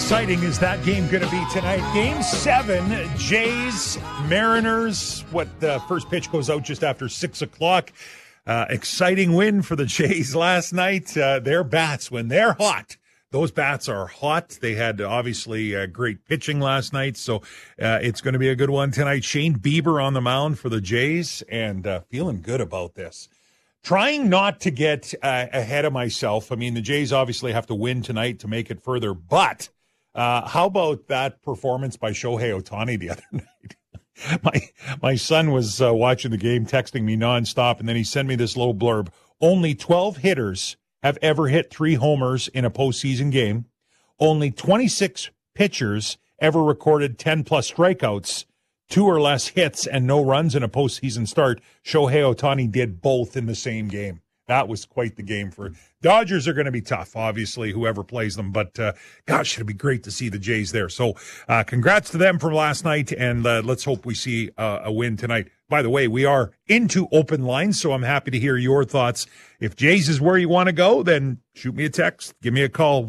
exciting is that game going to be tonight? Game 7, Jays, Mariners. First pitch goes out just after 6 o'clock. Exciting win for the Jays last night. Their bats, when they're hot, those bats are hot. They had obviously great pitching last night, so it's going to be a good one tonight. Shane Bieber on the mound for the Jays, and feeling good about this. Trying not to get ahead of myself. I mean, the Jays obviously have to win tonight to make it further, but how about that performance by Shohei Ohtani the other night? My son was watching the game, texting me nonstop, and then he sent me this little blurb. Only 12 hitters have ever hit 3 homers in a postseason game. Only 26 pitchers ever recorded 10-plus strikeouts, 2 or less hits, and no runs in a postseason start. Shohei Ohtani did both in the same game. That was quite the game for Dodgers. Are going to be tough, obviously, whoever plays them. But, gosh, it'd be great to see the Jays there. So congrats to them from last night, and let's hope we see a win tonight. By the way, we are into open lines, so I'm happy to hear your thoughts. If Jays is where you want to go, then shoot me a text. Give me a call,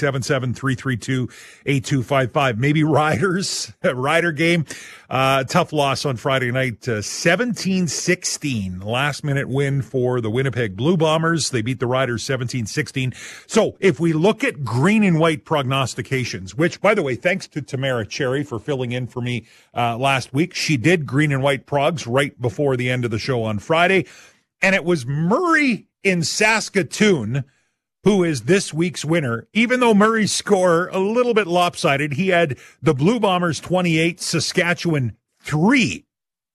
1-877-332-8255. Maybe Riders, Rider game. Tough loss on Friday night, 17-16. Last-minute win for the Winnipeg Blue Bombers. They beat the Riders 17-16. So if we look at green and white prognostications, which, by the way, thanks to Tamara Cherry for filling in for me last week. She did green and white progs right before the end of the show on Friday. And it was Murray in Saskatoon who is this week's winner. Even though Murray's score a little bit lopsided, he had the Blue Bombers 28, Saskatchewan 3.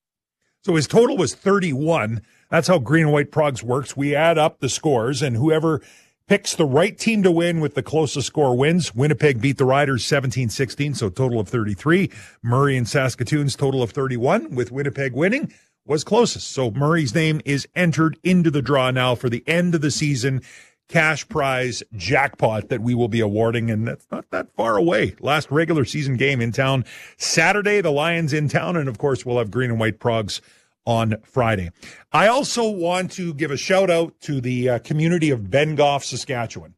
So his total was 31. That's how green and white progs works. We add up the scores, and whoever picks the right team to win with the closest score wins. Winnipeg beat the Riders 17-16, so total of 33. Murray and Saskatoon's total of 31, with Winnipeg winning, was closest. So Murray's name is entered into the draw now for the end of the season cash prize jackpot that we will be awarding, and that's not that far away. Last regular season game in town Saturday, the Lions in town, and of course we'll have green and white progs on Friday. I also want to give a shout out to the community of Bengoff, Saskatchewan.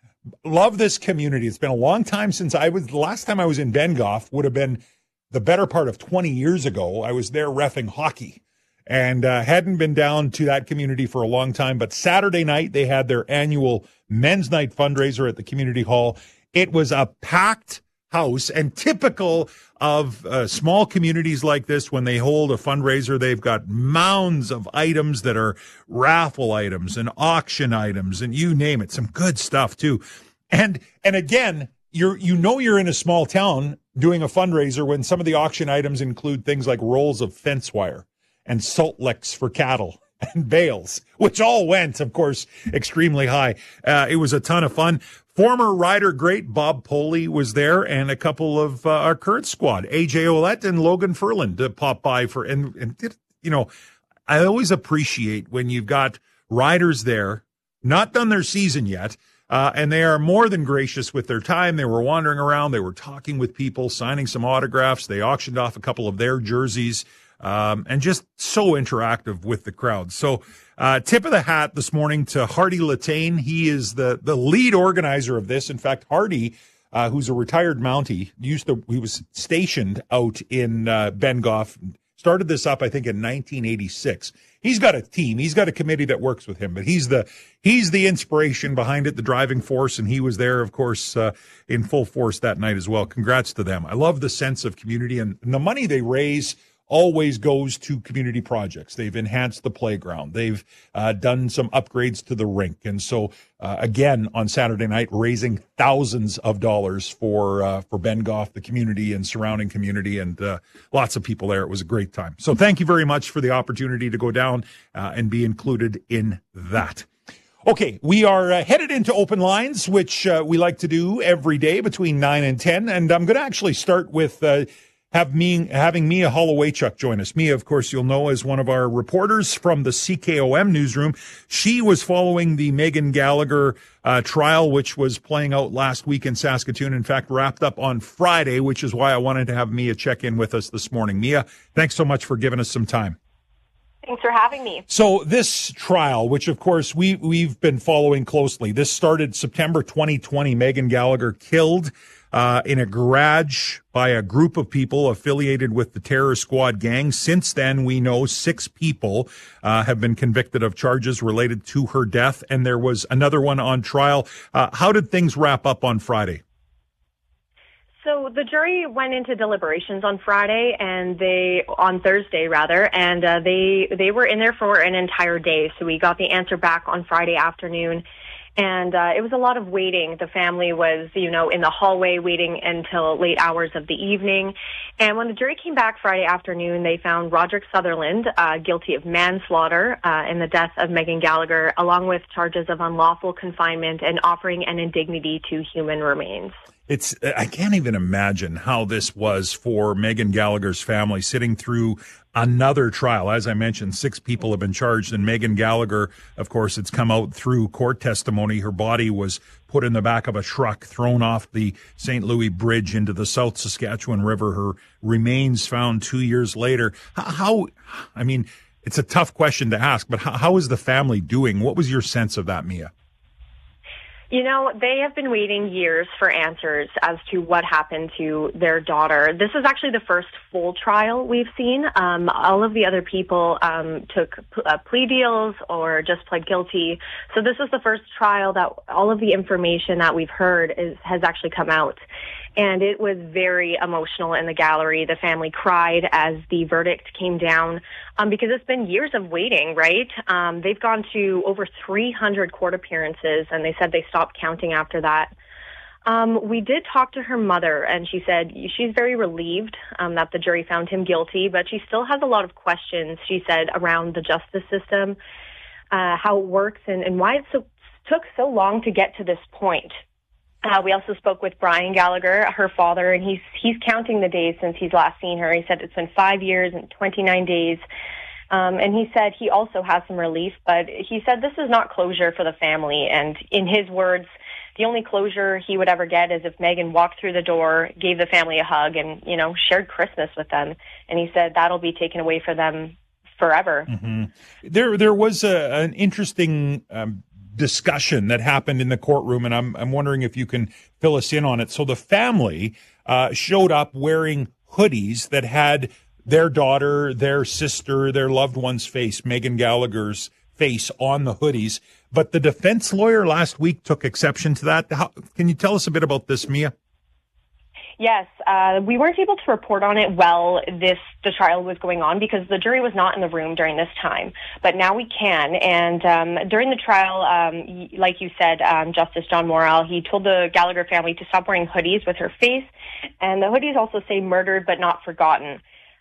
Love this community. It's been a long time since the last time I was in Bengoff would have been the better part of 20 years ago. I was there reffing hockey and hadn't been down to that community for a long time. But Saturday night, they had their annual men's night fundraiser at the community hall. It was a packed house, and typical of small communities like this, when they hold a fundraiser, they've got mounds of items that are raffle items and auction items and you name it. Some good stuff too. And again, you're in a small town doing a fundraiser when some of the auction items include things like rolls of fence wire and salt licks for cattle and bales, which all went, of course, extremely high. It was a ton of fun. Former Rider great Bob Poley was there, and a couple of our current squad, AJ Ouellette and Logan Ferland, to pop by for, and you know, I always appreciate when you've got riders there, not done their season yet, and they are more than gracious with their time. They were wandering around. They were talking with people, signing some autographs. They auctioned off a couple of their jerseys. And just so interactive with the crowd. So, tip of the hat this morning to Hardy Latane. He is the lead organizer of this. In fact, Hardy, who's a retired Mountie, he was stationed out in Bengoff, started this up, I think, in 1986. He's got a team. He's got a committee that works with him, but he's the inspiration behind it, the driving force, and he was there, of course, in full force that night as well. Congrats to them. I love the sense of community, and the money they raise always goes to community projects. They've enhanced the playground. They've done some upgrades to the rink. And so, again, on Saturday night, raising thousands of dollars for Bengoff, the community and surrounding community, and lots of people there. It was a great time. So thank you very much for the opportunity to go down and be included in that. Okay, we are headed into open lines, which we like to do every day between 9 and 10. And I'm going to actually start with having Mia Hollowaychuk join us. Mia, of course, you'll know as one of our reporters from the CKOM newsroom. She was following the Megan Gallagher trial, which was playing out last week in Saskatoon. In fact, wrapped up on Friday, which is why I wanted to have Mia check in with us this morning. Mia, thanks so much for giving us some time. Thanks for having me. So this trial, which of course we've been following closely, this started September 2020. Megan Gallagher killed in a garage by a group of people affiliated with the terror squad gang. Since then, we know 6 people have been convicted of charges related to her death, and there was another one on trial. How did things wrap up on Friday? So the jury went into deliberations on Thursday, and they were in there for an entire day. So we got the answer back on Friday afternoon, and it was a lot of waiting. The family was, in the hallway waiting until late hours of the evening. And when the jury came back Friday afternoon, they found Roderick Sutherland guilty of manslaughter in the death of Megan Gallagher, along with charges of unlawful confinement and offering an indignity to human remains. I can't even imagine how this was for Megan Gallagher's family, sitting through another trial. As I mentioned, 6 people have been charged, and Megan Gallagher, of course, it's come out through court testimony. Her body was put in the back of a truck, thrown off the St. Louis Bridge into the South Saskatchewan River. Her remains found 2 years later. It's a tough question to ask, but how is the family doing? What was your sense of that, Mia? They have been waiting years for answers as to what happened to their daughter. This is actually the first full trial we've seen. All of the other people took plea deals or just pled guilty. So this is the first trial that all of the information that we've heard has actually come out. And it was very emotional in the gallery. The family cried as the verdict came down because it's been years of waiting, right? They've gone to over 300 court appearances, and they said they stopped counting after that. We did talk to her mother, and she said she's very relieved that the jury found him guilty, but she still has a lot of questions, she said, around the justice system, how it works, and why it took so long to get to this point. We also spoke with Brian Gallagher, her father, and he's counting the days since he's last seen her. He said it's been 5 years and 29 days. And he said he also has some relief, but he said this is not closure for the family. And in his words, the only closure he would ever get is if Megan walked through the door, gave the family a hug, and, shared Christmas with them. And he said that'll be taken away from them forever. Mm-hmm. There was an interesting discussion that happened in the courtroom, and I'm wondering if you can fill us in on it. So the family showed up wearing hoodies that had their daughter, their sister, their loved one's face, Megan Gallagher's face on the hoodies. But the defense lawyer last week took exception to that. Can you tell us a bit about this, Mia? Yes, we weren't able to report on it while the trial was going on because the jury was not in the room during this time. But now we can. And during the trial, like you said, Justice John Morrell, he told the Gallagher family to stop wearing hoodies with her face. And the hoodies also say murdered but not forgotten.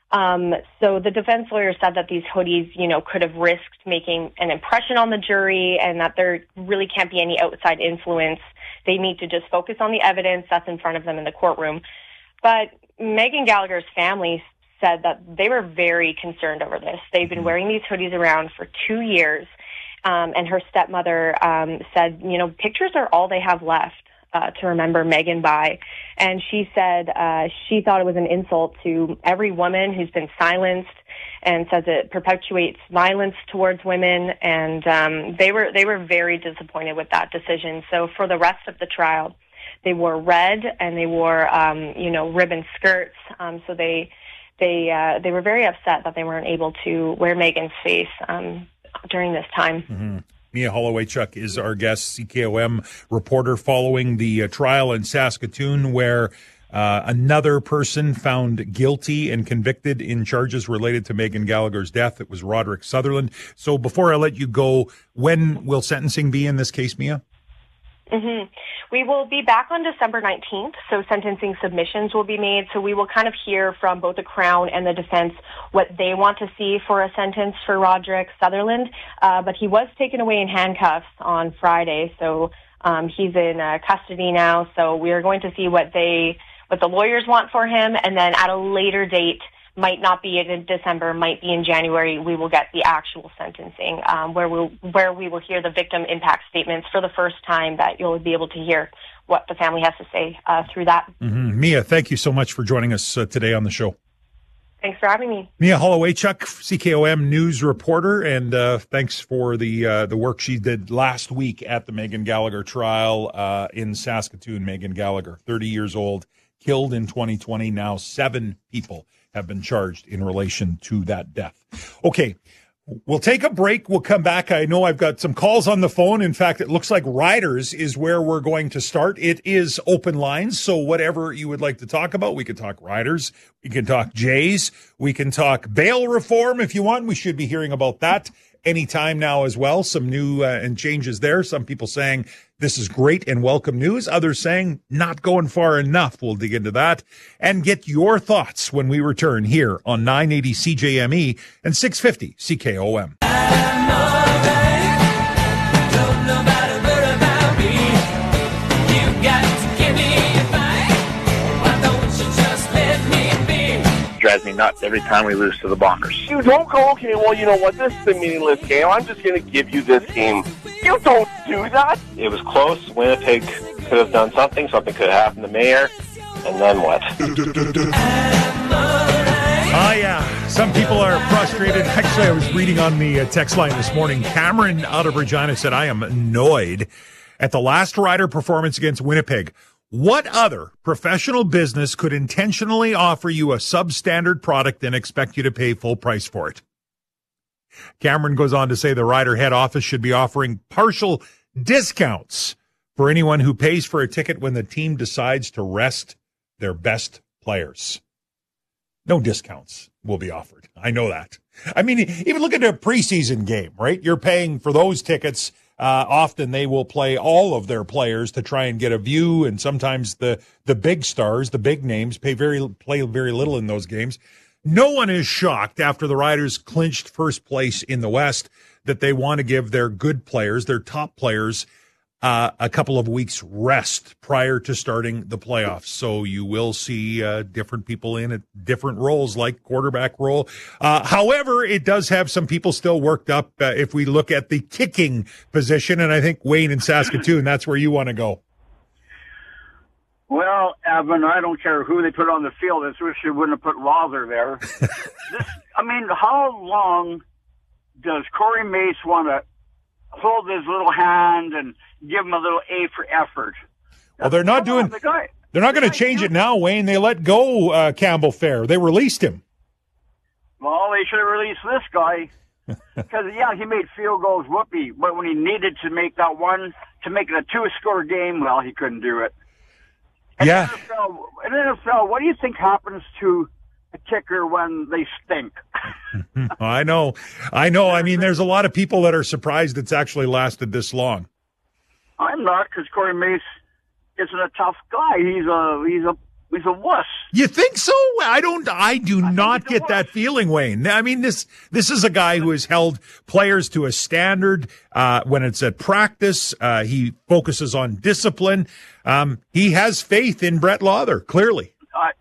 So the defense lawyer said that these hoodies, could have risked making an impression on the jury and that there really can't be any outside influence. They need to just focus on the evidence that's in front of them in the courtroom. But Megan Gallagher's family said that they were very concerned over this. They've been wearing these hoodies around for 2 years. And her stepmother said, pictures are all they have left to remember Megan by. And she said she thought it was an insult to every woman who's been silenced and says it perpetuates violence towards women. And they were very disappointed with that decision. So for the rest of the trial, they wore red and they wore, ribbon skirts. So they were very upset that they weren't able to wear Megan's face during this time. Mm-hmm. Mia Holowaychuk is our guest, CKOM reporter, following the trial in Saskatoon where another person found guilty and convicted in charges related to Megan Gallagher's death. It was Roderick Sutherland. So before I let you go, when will sentencing be in this case, Mia? Mm-hmm. We will be back on December 19th, so sentencing submissions will be made. So we will kind of hear from both the Crown and the defense what they want to see for a sentence for Roderick Sutherland. But he was taken away in handcuffs on Friday, so he's in custody now. So we are going to see what the lawyers want for him, and then at a later date, might not be in December, might be in January, we will get the actual sentencing, where we will hear the victim impact statements for the first time, that you'll be able to hear what the family has to say through that. Mm-hmm. Mia, thank you so much for joining us today on the show. Thanks for having me. Mia Holowaychuk, CKOM news reporter, and thanks for the work she did last week at the Megan Gallagher trial in Saskatoon. Megan Gallagher, 30 years old, killed in 2020. Now 7 people have been charged in relation to that death. Okay, we'll take a break. We'll come back. I know I've got some calls on the phone. In fact, it looks like Riders is where we're going to start. It is open lines, so whatever you would like to talk about, we can talk Riders, we can talk Jays, we can talk bail reform if you want. We should be hearing about that anytime now as well. Some new and changes there. Some people saying this is great and welcome news. Others saying not going far enough. We'll dig into that and get your thoughts when we return here on 980 CJME and 650 CKOM. Drives me nuts every time we lose to the Bombers. You don't go, okay, well, you know what, this is a meaningless game. I'm just going to give you this game. You don't do that. It was close. Winnipeg could have done something. Something could have happened to Mayer. And then what? Oh, yeah. Some people are frustrated. Actually, I was reading on the text line this morning. Cameron out of Regina said, I am annoyed at the last Rider performance against Winnipeg. What other professional business could intentionally offer you a substandard product and expect you to pay full price for it? Cameron goes on to say the Rider head office should be offering partial discounts for anyone who pays for a ticket when the team decides to rest their best players. No discounts will be offered. I know that. I mean, even look at a preseason game, right? You're paying for those tickets. Often they will play all of their players to try and get a view, and sometimes the big stars, the big names, play very little in those games. No one is shocked after the Riders clinched first place in the West that they want to give their good players, their top players, a couple of weeks rest prior to starting the playoffs. So you will see different people in at different roles, like quarterback role. However, it does have some people still worked up if we look at the kicking position. And I think, Wayne, in Saskatoon, that's where you want to go. Well, Evan, I don't care who they put on the field. I wish they wouldn't have put Rother there. How long does Corey Mace want to hold his little hand and give him a little A for effort? Well, they're not going to change it now, Wayne. They let go Campbell Fair. They released him. Well, they should have released this guy. Because, yeah, he made field goals, whoopee. But when he needed to make that one, to make it a 2-score game, well, he couldn't do it. In NFL, what do you think happens to a kicker when they stink? I know. I mean, there's a lot of people that are surprised it's actually lasted this long. I'm not, because Corey Mace isn't a tough guy. He's a wuss. You think so? I do not get that feeling, Wayne. I mean, this is a guy who has held players to a standard when it's at practice. He focuses on discipline. He has faith in Brett Lawler, clearly.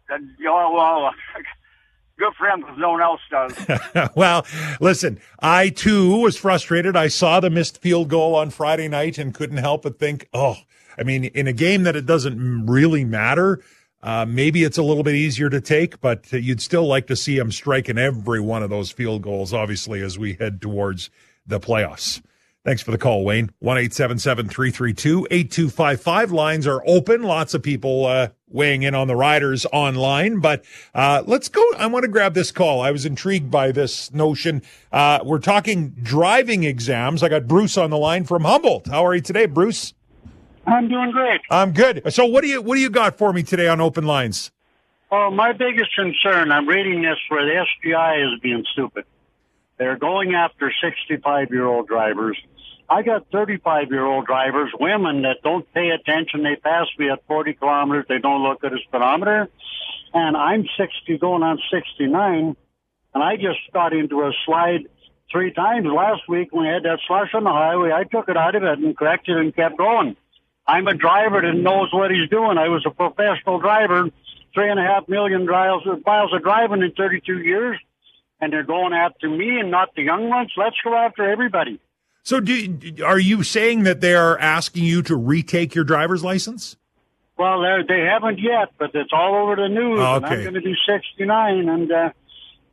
Good for him, because no one else does. Well, listen, I too was frustrated. I saw the missed field goal on Friday night and couldn't help but think, in a game that it doesn't really matter, maybe it's a little bit easier to take, but you'd still like to see him striking every one of those field goals, obviously, as we head towards the playoffs. Thanks for the call, Wayne. 1-877-332-8255. Lines are open. Lots of people weighing in on the Riders online. But let's go. I want to grab this call. I was intrigued by this notion. We're talking driving exams. I got Bruce on the line from Humboldt. How are you today, Bruce? I'm doing great. I'm good. So what do you got for me today on Open Lines? Oh, my biggest concern, I'm reading this where the SGI is being stupid. They're going after 65-year-old drivers. I got 35-year-old drivers, women that don't pay attention. They pass me at 40 kilometers. They don't look at a speedometer. And I'm 60 going on 69. And I just got into a slide 3 times last week when we had that slush on the highway. I took it out of it and corrected and kept going. I'm a driver that knows what he's doing. I was a professional driver, 3.5 million miles of driving in 32 years. And they're going after me and not the young ones. Let's go after everybody. So are you saying that they are asking you to retake your driver's license? Well, they haven't yet, but it's all over the news. Okay. And I'm going to be 69, and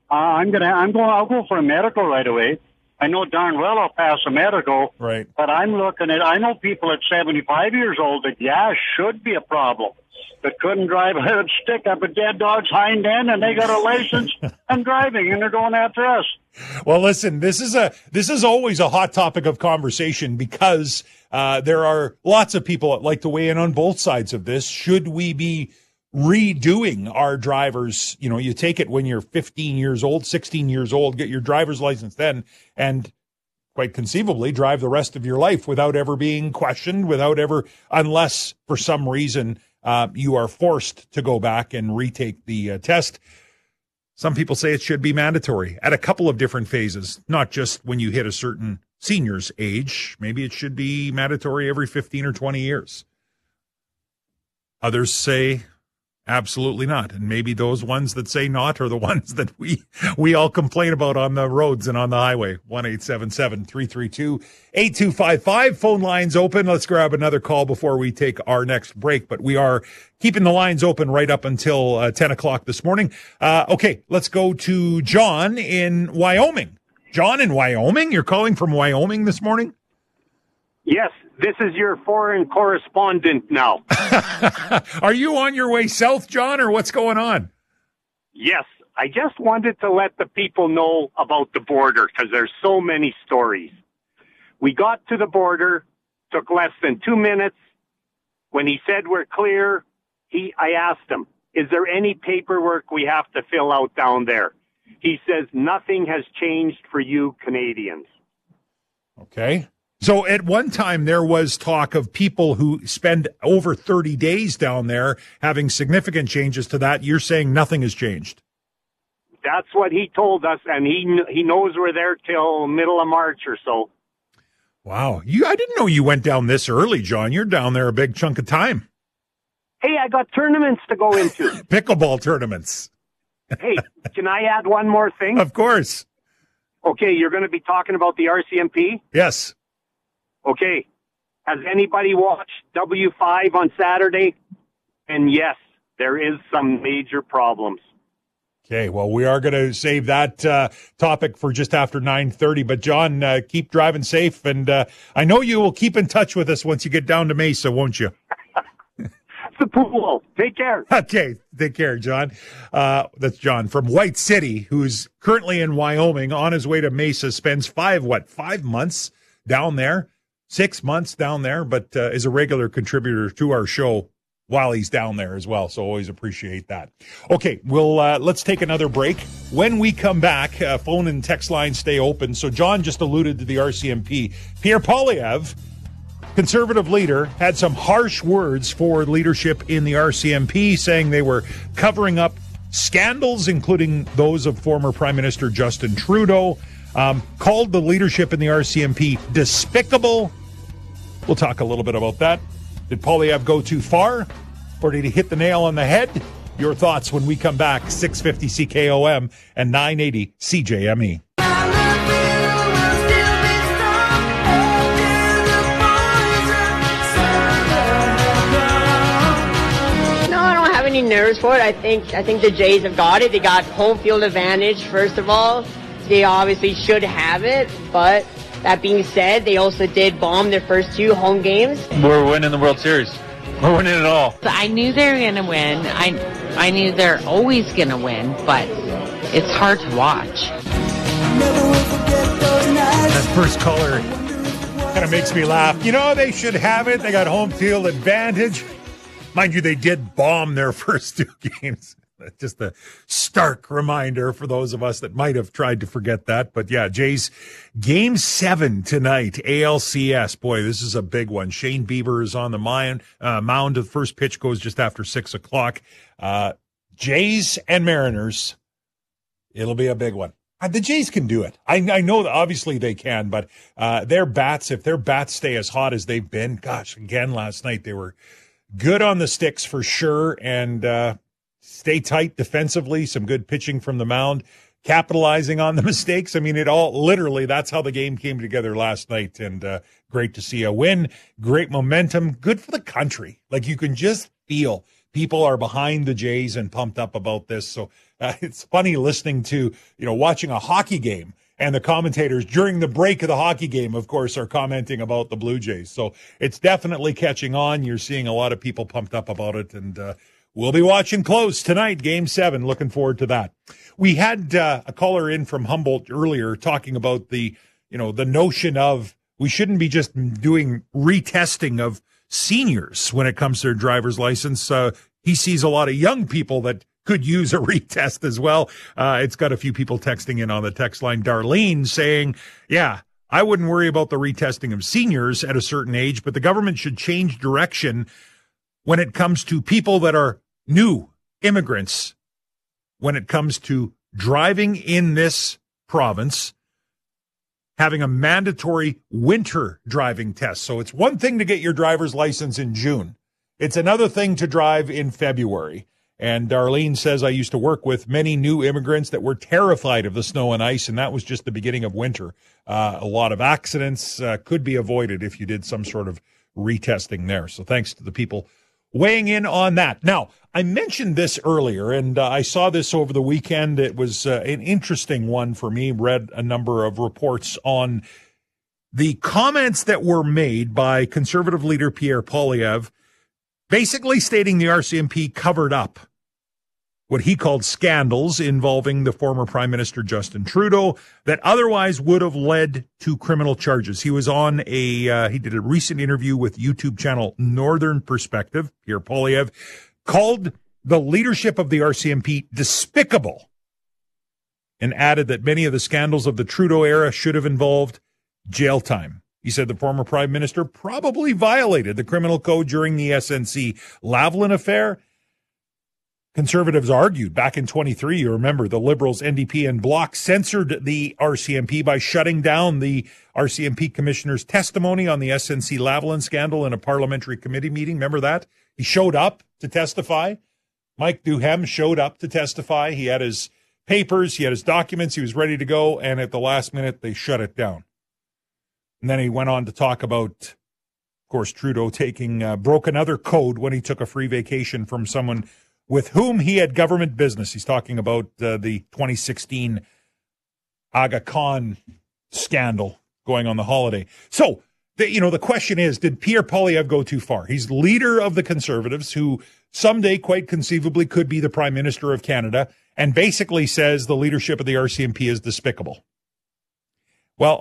I'll go for a medical right away. I know darn well I'll pass a medical. Right. But I know people at 75 years old that, should be a problem. That couldn't drive a stick up a dead dog's hind end, and they got a license and driving, and they're going after us. Well, listen, this is always a hot topic of conversation because there are lots of people that like to weigh in on both sides of this. Should we be redoing our drivers? You know, you take it when you're 15 years old, 16 years old, get your driver's license then, and quite conceivably drive the rest of your life without ever being questioned, unless for some reason you are forced to go back and retake the test. Some people say it should be mandatory at a couple of different phases, not just when you hit a certain senior's age. Maybe it should be mandatory every 15 or 20 years. Others say absolutely not. And maybe those ones that say not are the ones that we all complain about on the roads and on the highway. 1-877-332-8255. Phone lines open. Let's grab another call before we take our next break. But we are keeping the lines open right up until 10 o'clock this morning. Okay, let's go to John in Wyoming. John in Wyoming? You're calling from Wyoming this morning? Yes, this is your foreign correspondent now. Are you on your way south, John, or what's going on? Yes, I just wanted to let the people know about the border because there's so many stories. We got to the border, took less than 2 minutes. When he said we're clear, I asked him, is there any paperwork we have to fill out down there? He says nothing has changed for you Canadians. Okay. So at one time there was talk of people who spend over 30 days down there having significant changes to that. You're saying nothing has changed. That's what he told us, and he knows we're there till middle of March or so. Wow. I didn't know you went down this early, John. You're down there a big chunk of time. Hey, I got tournaments to go into. Pickleball tournaments. Hey, can I add one more thing? Of course. Okay, you're going to be talking about the RCMP? Yes. Okay, has anybody watched W5 on Saturday? And yes, there is some major problems. Okay, well, we are going to save that topic for just after 9:30. But, John, keep driving safe. And I know you will keep in touch with us once you get down to Mesa, won't you? The pool. Take care. Okay, take care, John. That's John from White City, who's currently in Wyoming on his way to Mesa, spends 5 months down there. 6 months down there, but is a regular contributor to our show while he's down there as well. So always appreciate that. Okay, let's take another break. When we come back, phone and text lines stay open. So John just alluded to the RCMP. Pierre Poilievre, conservative leader, had some harsh words for leadership in the RCMP, saying they were covering up scandals, including those of former Prime Minister Justin Trudeau. Called the leadership in the RCMP despicable. We'll talk a little bit about that. Did Poilievre go too far, or did he hit the nail on the head? Your thoughts when we come back, 650 CKOM and 980 CJME. Any nerves for it. I think the Jays have got it. They got home field advantage, first of all. They obviously should have it, but that being said, they also did bomb their first 2 home games. We're winning the World Series. We're winning it all. I knew they were going to win. I knew they're always going to win, but it's hard to watch. That first caller kind of makes me laugh. You know, they should have it. They got home field advantage. Mind you, they did bomb their first 2 games. Just a stark reminder for those of us that might have tried to forget that. But yeah, Jays, Game 7 tonight, ALCS. Boy, this is a big one. Shane Bieber is on the mound. The first pitch goes just after 6 o'clock. Jays and Mariners, it'll be a big one. The Jays can do it. I know that obviously they can, but if their bats stay as hot as they've been, gosh, again, last night they were good on the sticks for sure, and stay tight defensively, some good pitching from the mound, capitalizing on the mistakes. I mean, literally, that's how the game came together last night, and great to see a win, great momentum, good for the country. Like, you can just feel people are behind the Jays and pumped up about this, so It's funny listening to, watching a hockey game, and the commentators during the break of the hockey game, of course, are commenting about the Blue Jays. So it's definitely catching on. You're seeing a lot of people pumped up about it, and we'll be watching close tonight, Game 7. Looking forward to that. We had a caller in from Humboldt earlier talking about the notion of we shouldn't be just doing retesting of seniors when it comes to their driver's license. He sees a lot of young people that could use a retest as well. It's got a few people texting in on the text line. Darlene saying, yeah, I wouldn't worry about the retesting of seniors at a certain age, but the government should change direction when it comes to people that are new immigrants, when it comes to driving in this province, having a mandatory winter driving test. So it's one thing to get your driver's license in June. It's another thing to drive in February. And Darlene says, I used to work with many new immigrants that were terrified of the snow and ice, and that was just the beginning of winter. A lot of accidents could be avoided if you did some sort of retesting there. So thanks to the people weighing in on that. Now, I mentioned this earlier, and I saw this over the weekend. It was an interesting one for me. Read a number of reports on the comments that were made by Conservative leader Pierre Poilievre, basically stating the RCMP covered up what he called scandals involving the former Prime Minister Justin Trudeau that otherwise would have led to criminal charges. He was on he did a recent interview with YouTube channel Northern Perspective. Pierre Poilievre called the leadership of the RCMP despicable and added that many of the scandals of the Trudeau era should have involved jail time. He said the former Prime Minister probably violated the criminal code during the SNC Lavalin affair. Conservatives argued back in 23, you remember, the Liberals, NDP, and Bloc censored the RCMP by shutting down the RCMP commissioner's testimony on the SNC Lavalin scandal in a parliamentary committee meeting. Remember that? He showed up to testify. Mike Duhem showed up to testify. He had his papers, he had his documents, he was ready to go, and at the last minute, they shut it down. And then he went on to talk about, of course, Trudeau broke another code when he took a free vacation from someone with whom he had government business. He's talking about the 2016 Aga Khan scandal going on the holiday. So, the question is, did Pierre Poilievre go too far? He's leader of the Conservatives, who someday quite conceivably could be the Prime Minister of Canada, and basically says the leadership of the RCMP is despicable. Well,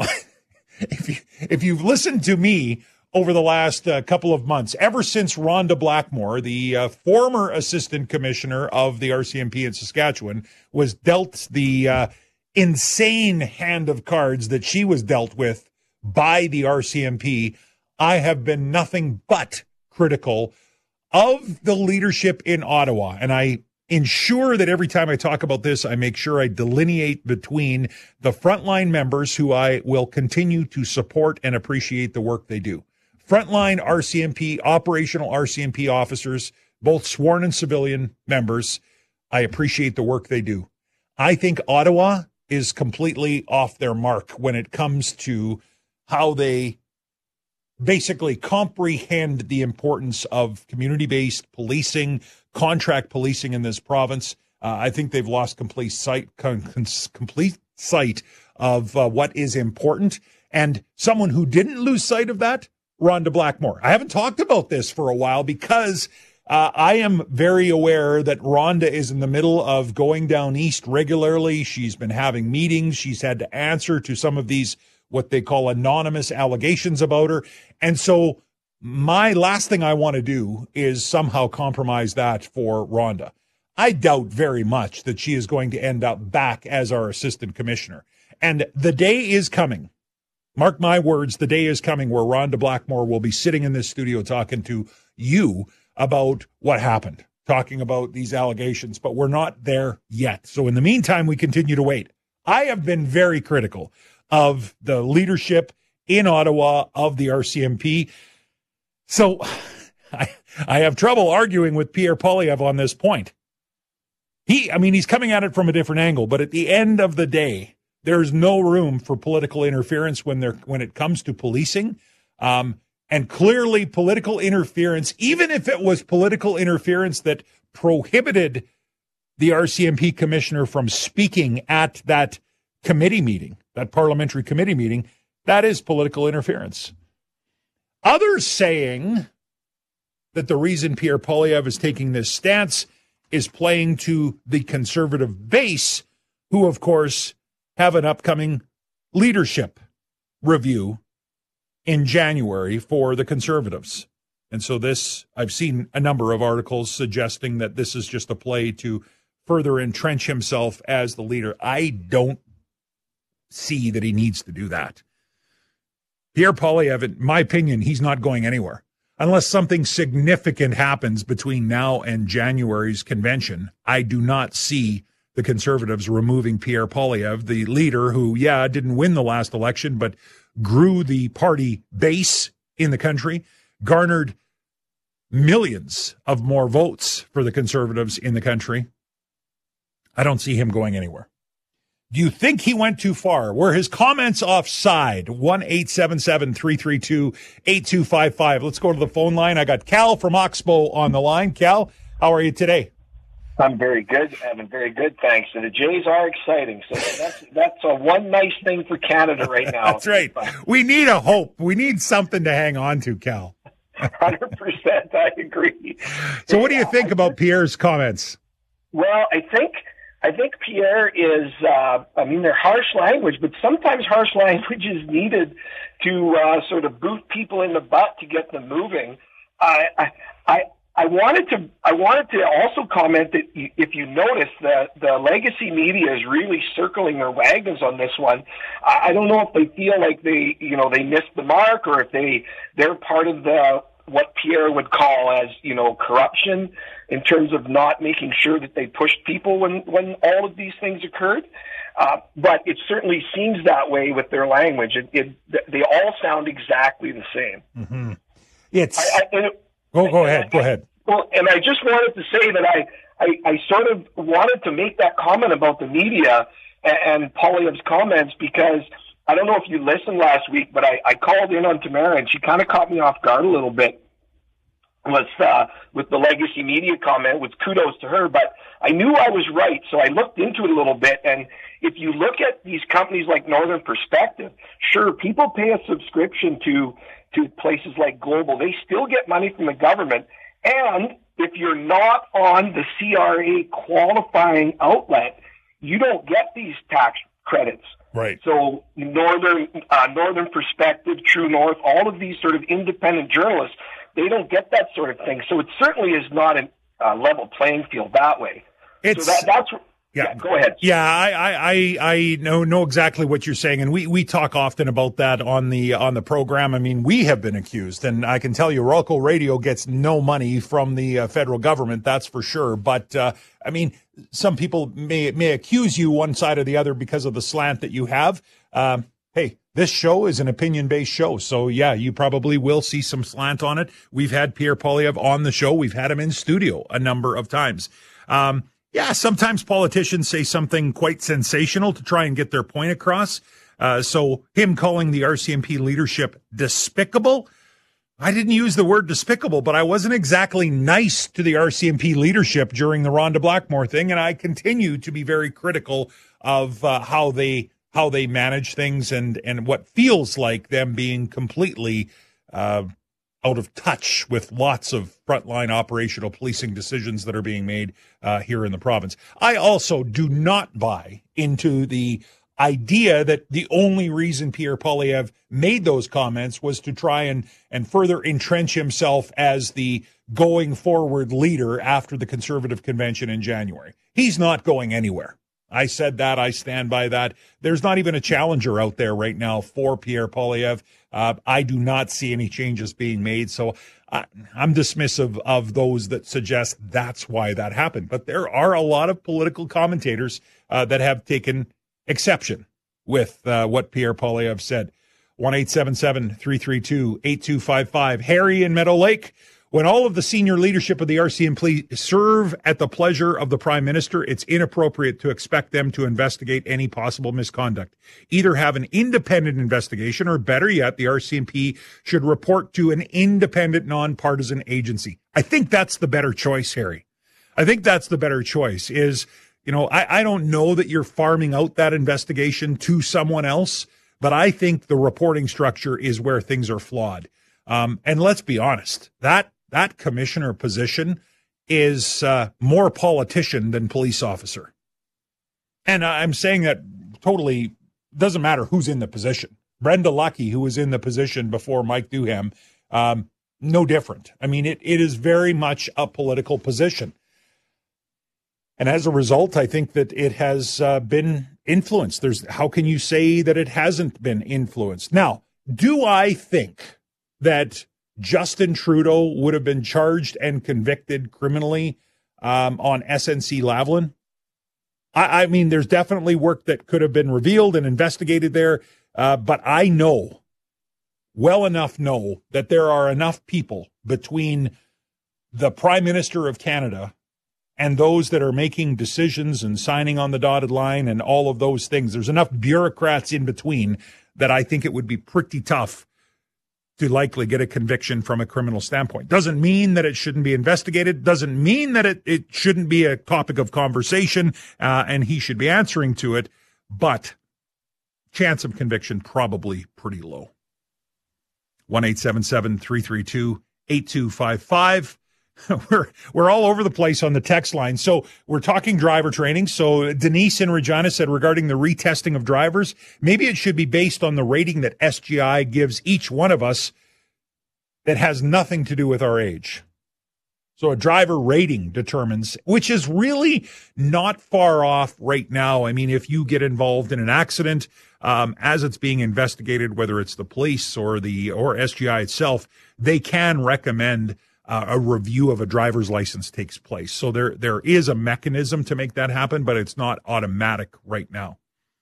if you've listened to me over the last couple of months, ever since Rhonda Blackmore, the former assistant commissioner of the RCMP in Saskatchewan, was dealt the insane hand of cards that she was dealt with by the RCMP, I have been nothing but critical of the leadership in Ottawa. And I ensure that every time I talk about this, I make sure I delineate between the frontline members who I will continue to support and appreciate the work they do. Frontline RCMP, operational RCMP officers, both sworn and civilian members, I appreciate the work they do. I think Ottawa is completely off their mark when it comes to how they basically comprehend the importance of community-based policing, contract policing in this province. I think they've lost complete sight of what is important. And someone who didn't lose sight of that, Rhonda Blackmore. I haven't talked about this for a while because I am very aware that Rhonda is in the middle of going down east regularly. She's been having meetings. She's had to answer to some of these, what they call anonymous allegations about her. And so my last thing I want to do is somehow compromise that for Rhonda. I doubt very much that she is going to end up back as our assistant commissioner. And the day is coming. Mark my words, the day is coming where Rhonda Blackmore will be sitting in this studio talking to you about what happened, talking about these allegations, but we're not there yet. So in the meantime, we continue to wait. I have been very critical of the leadership in Ottawa of the RCMP. So I have trouble arguing with Pierre Poilievre on this point. He's coming at it from a different angle, but at the end of the day, there's no room for political interference when it comes to policing. And clearly political interference, even if it was political interference that prohibited the RCMP commissioner from speaking at that committee meeting, that parliamentary committee meeting, that is political interference. Others saying that the reason Pierre Poilievre is taking this stance is playing to the Conservative base, who, of course, have an upcoming leadership review in January for the Conservatives. And so this, I've seen a number of articles suggesting that this is just a play to further entrench himself as the leader. I don't see that he needs to do that. Pierre Poilievre, in my opinion, he's not going anywhere. Unless something significant happens between now and January's convention, I do not see the Conservatives removing Pierre Poilievre, the leader who, didn't win the last election, but grew the party base in the country, garnered millions of more votes for the Conservatives in the country. I don't see him going anywhere. Do you think he went too far? Were his comments offside? 1-877-332-8255. Let's go to the phone line. I got Cal from Oxbow on the line. Cal, how are you today? I'm very good, Evan. Very good, thanks. And the Jays are exciting. So that's a one nice thing for Canada right now. That's right. We need a hope. We need something to hang on to, Cal. 100%. I agree. So what do you think about Pierre's comments? Well, I think Pierre is, they're harsh language, but sometimes harsh language is needed to sort of boot people in the butt to get them moving. I wanted to also comment that if you notice that the legacy media is really circling their wagons on this one. I don't know if they feel like they missed the mark, or if they're part of what Pierre would call as, corruption, in terms of not making sure that they pushed people when all of these things occurred. But it certainly seems that way with their language. They all sound exactly the same. Mm-hmm. Go ahead. Well, and I just wanted to say that I sort of wanted to make that comment about the media and Poilievre's comments, because I don't know if you listened last week, but I called in on Tamara, and she kind of caught me off guard a little bit with the legacy media comment, with kudos to her. But I knew I was right, so I looked into it a little bit. And if you look at these companies like Northern Perspective, sure, people pay a subscription to places like Global. They still get money from the government. And if you're not on the CRA qualifying outlet, you don't get these tax credits. Right. So Northern Perspective, True North, all of these sort of independent journalists, they don't get that sort of thing. So it certainly is not a level playing field that way. Go ahead. Yeah, I know exactly what you're saying, and we talk often about that on the program. I mean, we have been accused, and I can tell you, Rolco Radio gets no money from the federal government, that's for sure. But some people may accuse you one side or the other because of the slant that you have. Hey, this show is an opinion-based show, so yeah, you probably will see some slant on it. We've had Pierre Poilievre on the show. We've had him in studio a number of times. Yeah, sometimes politicians say something quite sensational to try and get their point across. So him calling the RCMP leadership despicable, I didn't use the word despicable, but I wasn't exactly nice to the RCMP leadership during the Rhonda Blackmore thing, and I continue to be very critical of how they manage things and what feels like them being completely out of touch with lots of frontline operational policing decisions that are being made here in the province. I also do not buy into the idea that the only reason Pierre Poilievre made those comments was to try and further entrench himself as the going forward leader after the Conservative convention in January. He's not going anywhere. I said that. I stand by that. There's not even a challenger out there right now for Pierre Poilievre. I do not see any changes being made. So I'm dismissive of those that suggest that's why that happened. But there are a lot of political commentators that have taken exception with what Pierre Poilievre said. 1-877-332-8255. Harry in Meadow Lake. When all of the senior leadership of the RCMP serve at the pleasure of the Prime Minister, it's inappropriate to expect them to investigate any possible misconduct. Either have an independent investigation, or better yet, the RCMP should report to an independent, nonpartisan agency. I think that's the better choice, Harry. I think that's the better choice is, I don't know that you're farming out that investigation to someone else, but I think the reporting structure is where things are flawed. And let's be honest, that commissioner position is more politician than police officer. And I'm saying that totally doesn't matter who's in the position. Brenda Lucki, who was in the position before Mike Duham, no different. I mean, it is very much a political position. And as a result, I think that it has been influenced. How can you say that it hasn't been influenced? Now, do I think that Justin Trudeau would have been charged and convicted criminally on SNC Lavalin? I mean, there's definitely work that could have been revealed and investigated there, but I know, well enough know, that there are enough people between the Prime Minister of Canada and those that are making decisions and signing on the dotted line and all of those things. There's enough bureaucrats in between that I think it would be pretty tough to likely get a conviction from a criminal standpoint. Doesn't mean that it shouldn't be investigated. Doesn't mean that it shouldn't be a topic of conversation and he should be answering to it. But chance of conviction probably pretty low. 1-877-332-8255. We're all over the place on the text line. So we're talking driver training. So Denise in Regina said regarding the retesting of drivers, maybe it should be based on the rating that SGI gives each one of us that has nothing to do with our age. So a driver rating determines, which is really not far off right now. I mean, if you get involved in an accident, as it's being investigated, whether it's the police or SGI itself, they can recommend a review of a driver's license takes place. So there is a mechanism to make that happen, but it's not automatic right now.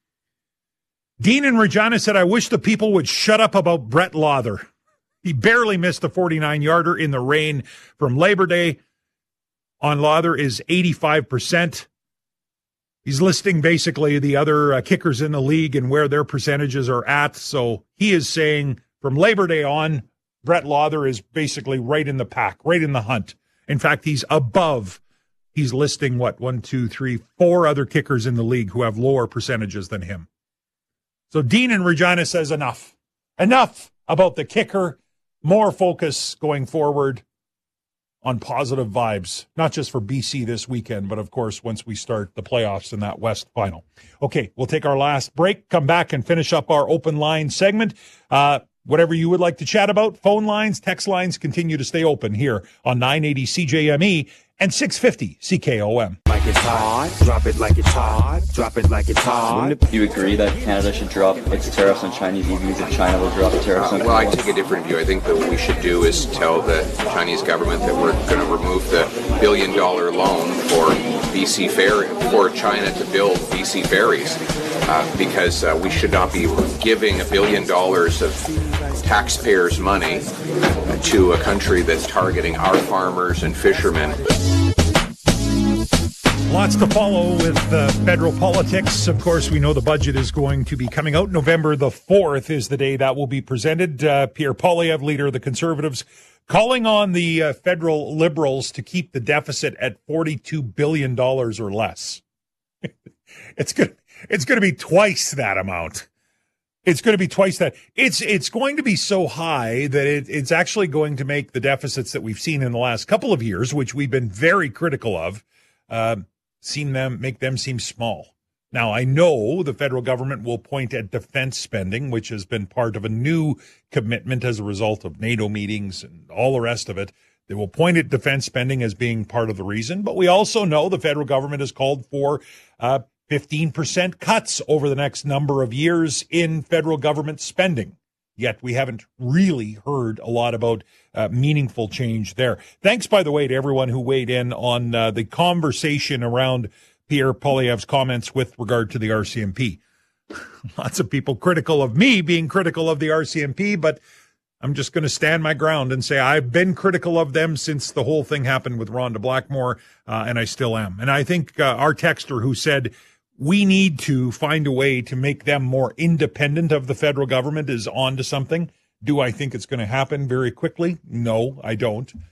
Dean in Regina said, I wish the people would shut up about Brett Lauther. He barely missed the 49-yarder in the rain from Labor Day. On Lauther is 85%. He's listing basically the other kickers in the league and where their percentages are at. So he is saying from Labor Day on, Brett Lauther is basically right in the pack, right in the hunt. In fact, he's above. He's listing, 4 other kickers in the league who have lower percentages than him. So Dean in Regina says enough. Enough about the kicker. More focus going forward on positive vibes, not just for BC this weekend, but of course, once we start the playoffs in that West final. Okay, we'll take our last break, come back and finish up our open line segment. Whatever you would like to chat about, phone lines, text lines continue to stay open here on 980 CJME and 650 CKOM. Like it's hot, drop it like it's hot, drop it like it's hot. Do you agree that Canada should drop its tariffs on Chinese EVs if China will drop the tariffs on Well, I take a different view. I think that what we should do is tell the Chinese government that we're going to remove the $1 billion loan for BC Ferry, for China to build BC ferries, because we should not be giving $1 billion of taxpayers' money to a country that's targeting our farmers and fishermen. Lots to follow with federal politics. Of course, we know the budget is going to be coming out. November the 4th is the day that will be presented. Pierre Poilievre, leader of the Conservatives, calling on the federal Liberals to keep the deficit at $42 billion or less. It's going to be twice that amount. It's going to be twice that. It's going to be so high that it's actually going to make the deficits that we've seen in the last couple of years, which we've been very critical of, make them seem small. Now, I know the federal government will point at defense spending, which has been part of a new commitment as a result of NATO meetings and all the rest of it. They will point at defense spending as being part of the reason, but we also know the federal government has called for 15% cuts over the next number of years in federal government spending. Yet we haven't really heard a lot about meaningful change there. Thanks, by the way, to everyone who weighed in on the conversation around Pierre Poilievre's comments with regard to the RCMP. Lots of people critical of me being critical of the RCMP, but I'm just going to stand my ground and say I've been critical of them since the whole thing happened with Rhonda Blackmore, and I still am. And I think our texter who said we need to find a way to make them more independent of the federal government is on to something. Do I think it's going to happen very quickly? No, I don't.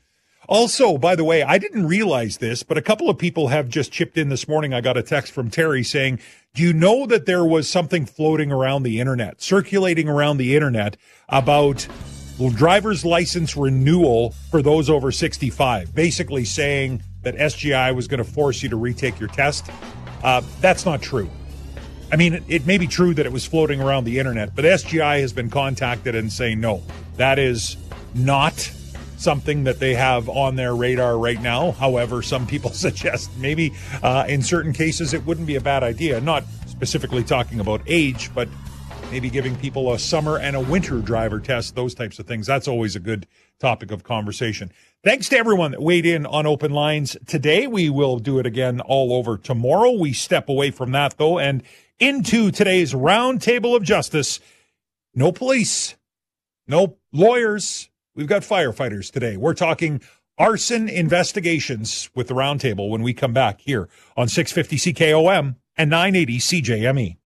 Also, by the way, I didn't realize this, but a couple of people have just chipped in this morning. I got a text from Terry saying, do you know that there was something floating around the internet, circulating around the internet about driver's license renewal for those over 65, basically saying that SGI was going to force you to retake your test? That's not true. I mean, it may be true that it was floating around the internet, but SGI has been contacted and saying, no, that is not something that they have on their radar right now. However, some people suggest maybe in certain cases it wouldn't be a bad idea, not specifically talking about age, but maybe giving people a summer and a winter driver test, those types of things. That's always a good topic of conversation. Thanks to everyone that weighed in on Open Lines today. We will do it again all over tomorrow. We step away from that, though, and into today's Roundtable of Justice. No police, no lawyers. We've got firefighters today. We're talking arson investigations with the Roundtable when we come back here on 650 CKOM and 980 CJME.